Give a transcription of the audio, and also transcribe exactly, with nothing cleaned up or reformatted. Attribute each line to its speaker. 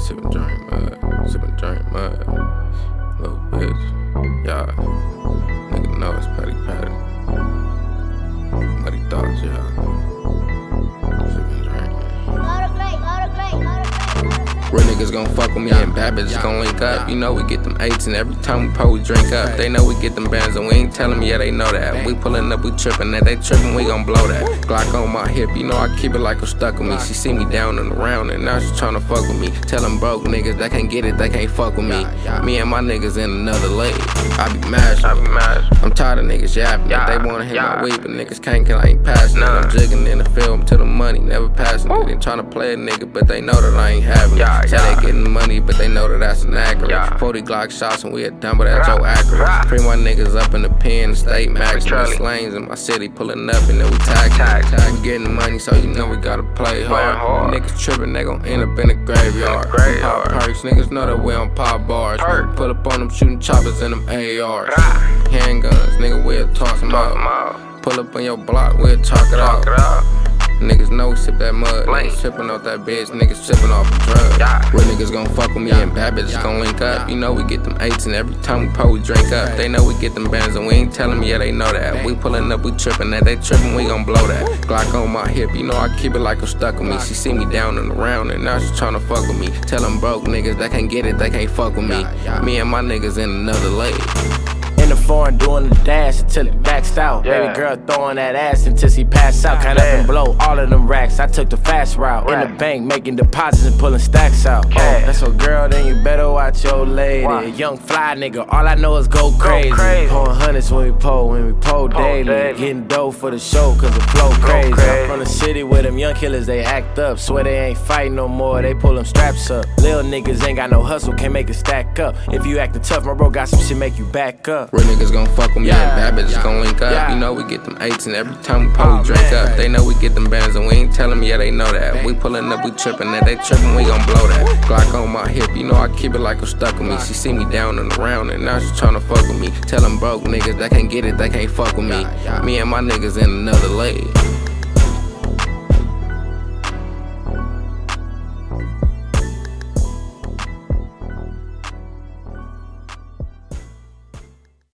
Speaker 1: sippin' drink mud, sippin' drink mud. Little bitch, yeah. Nigga know it's Patty Patty. Muddy thoughts, yeah. Sippin' drink, man. Real niggas gon' fuck with me and bad bitches gon' link up. You know we get them eights and every time we pull we drink up. They know we get them bands and we ain't tellin' them, yeah they know that. We pullin' up, we trippin', that they trippin', we gon' blow that. Glock on my hip, you know I keep it like I'm stuck with me. She see me down and around and now she tryna fuck with me. Tell them broke niggas that can't get it, they can't fuck with me. Me and my niggas in another lane. I be mashed, I be mashed. I'm tired of niggas yapping. They wanna hit my weed, but niggas can't, cause I ain't passing it. I'm jigging in the film to the money, never passing it. They tryna play a nigga, but they know that I ain't having it. Say they getting money, but they know that that's inaccurate. Yeah. forty Glock shots and we a done, but that's so accurate. Free my niggas up in the pen, state max. Miss lanes in my city pulling up and then we tagging. We getting money, so you know we gotta play hard. Niggas tripping, they gon' end up in the graveyard. We pop perks, niggas know that we on pop bars. Pull up on them shooting choppers in them A Rs. Handguns, nigga, we'll toss them out. Pull up on your block, we'll talk it out. Niggas know we sip that mud, niggas sippin' off that bitch, niggas sippin' off the drug. Real niggas gon' fuck with me and bad bitches gon' link up. You know we get them eights and every time we pull we drink up. They know we get them bands and we ain't tellin' them, yeah they know that. We pullin' up, we trippin', that they trippin', we gon' blow that. Glock on my hip, you know I keep it like I'm stuck with me. She see me down and around and now she tryna fuck with me. Tell them broke niggas that can't get it, they can't fuck with me. Me and my niggas in another lane.
Speaker 2: In the foreign doing the dash until it backs out. Yeah. Baby girl throwing that ass until she pass out. Count up and blow all of them racks. I took the fast route. Right. In the bank making deposits and pulling stacks out. Yeah. Oh, that's a girl, then you better watch your lady. Wow. Young fly nigga, all I know is go crazy. crazy. Pulling hundreds when we pull, when we pull daily. daily. Getting dough for the show cause the flow crazy. crazy. I'm from the city where them young killers, they act up. Swear they ain't fighting no more, they pull them straps up. Lil niggas ain't got no hustle, can't make it stack up. If you acting tough, my bro got some shit make you back up.
Speaker 1: Real niggas gon' fuck with me yeah. and bad bitches yeah. gon' link up. Yeah. You know we get them eights and every time we pull oh, we drink man. up. They know we get them bands and we ain't tellin' them, yeah they know that. We pullin' up, we trippin', that they trippin', we gon' blow that. Glock on my hip, you know I keep it like I'm stuck with me. She see me down and around and now she tryna fuck with me. Tell them broke niggas that can't get it, they can't fuck with me. Me and my niggas in another lane.